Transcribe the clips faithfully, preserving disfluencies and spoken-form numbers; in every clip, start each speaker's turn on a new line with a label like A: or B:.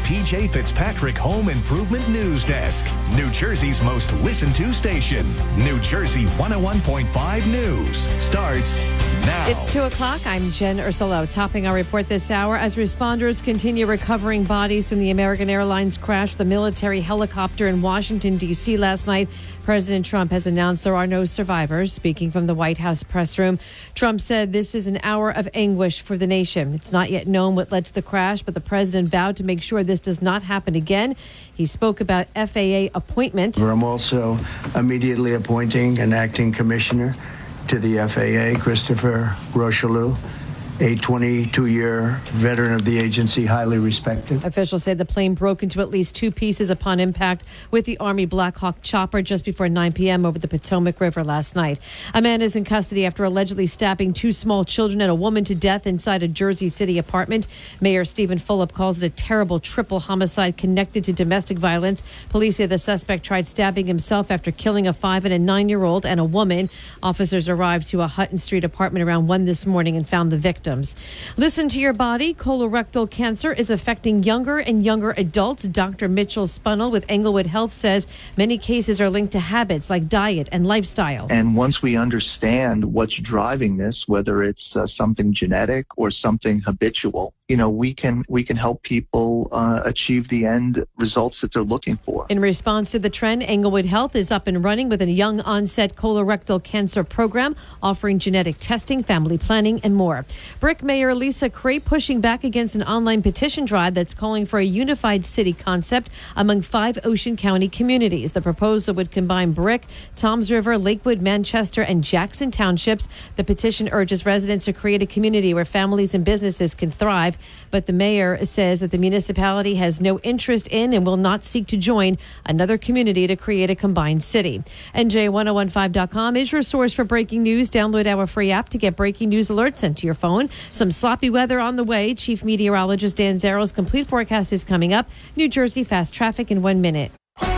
A: P J Fitzpatrick Home Improvement News Desk. New Jersey's most listened to station. New Jersey one oh one point five News starts now.
B: It's two o'clock. I'm Jen Ursulo. Topping our report this hour as responders continue recovering bodies from the American Airlines crash, the military helicopter in Washington, D C last night. President Trump has announced there are no survivors. Speaking from the White House press room, Trump said this is an hour of anguish for the nation. It's not yet known what led to the crash, but the president vowed to make sure this does not happen again. He spoke about F A A appointment.
C: I'm also immediately appointing an acting commissioner to the F A A, Christopher Rocheleau, a twenty-two-year veteran of the agency, highly respected.
B: Officials say the plane broke into at least two pieces upon impact with the Army Black Hawk chopper just before nine p.m. over the Potomac River last night. A man is in custody after allegedly stabbing two small children and a woman to death inside a Jersey City apartment. Mayor Stephen Fulop calls it a terrible triple homicide connected to domestic violence. Police say the suspect tried stabbing himself after killing a five and a nine-year-old and a woman. Officers arrived to a Hutton Street apartment around one this morning and found the victim. Listen to your body. Colorectal cancer is affecting younger and younger adults. Doctor Mitchell Spunnell with Englewood Health says many cases are linked to habits like diet and lifestyle.
D: And once we understand what's driving this, whether it's uh, something genetic or something habitual, you know, we can we can help people uh, achieve the end results that they're looking for.
B: In response to the trend, Englewood Health is up and running with a young onset colorectal cancer program offering genetic testing, family planning, and more. Brick Mayor Lisa Crape pushing back against an online petition drive that's calling for a unified city concept among five Ocean County communities. The proposal would combine Brick, Toms River, Lakewood, Manchester, and Jackson townships. The petition urges residents to create a community where families and businesses can thrive. But the mayor says that the municipality has no interest in and will not seek to join another community to create a combined city. N J ten fifteen dot com is your source for breaking news. Download our free app to get breaking news alerts sent to your phone. Some sloppy weather on the way. Chief Meteorologist Dan Zarrow's complete forecast is coming up. New Jersey fast traffic in one minute.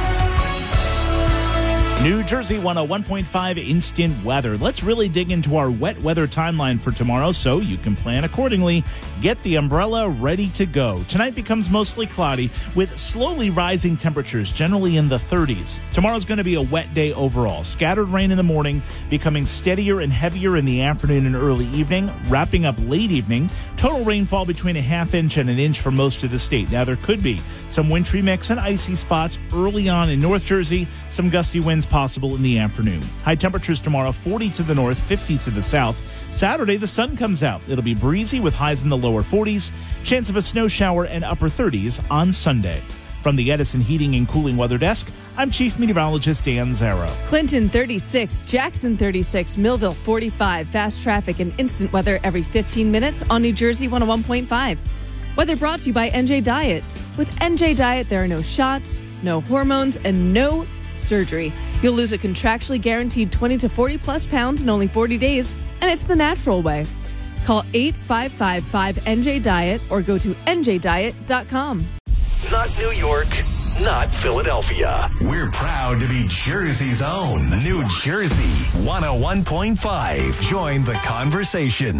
E: New Jersey one oh one point five instant weather. Let's really dig into our wet weather timeline for tomorrow so you can plan accordingly. Get the umbrella ready to go. Tonight becomes mostly cloudy with slowly rising temperatures, generally in the thirties. Tomorrow's going to be a wet day overall. Scattered rain in the morning, becoming steadier and heavier in the afternoon and early evening, wrapping up late evening. Total rainfall between a half inch and an inch for most of the state. Now, there could be some wintry mix and icy spots early on in North Jersey, some gusty winds possible in the afternoon. High temperatures tomorrow, forty to the north, fifty to the south. Saturday, the sun comes out. It'll be breezy with highs in the lower forties. Chance of a snow shower and upper thirties on Sunday. From the Edison Heating and Cooling Weather Desk, I'm Chief Meteorologist Dan Zarrow.
F: Clinton thirty-six, Jackson thirty-six, Millville forty-five. Fast traffic and instant weather every fifteen minutes on New Jersey one oh one point five. Weather brought to you by N J Diet. With N J Diet, there are no shots, no hormones, and no surgery. You'll lose a contractually guaranteed twenty to forty plus pounds in only forty days, and it's the natural way. Call eight five five five N J Diet or go to N J diet dot com.
A: Not New York, not Philadelphia. We're proud to be Jersey's own. New Jersey one oh one point five. Join the conversation.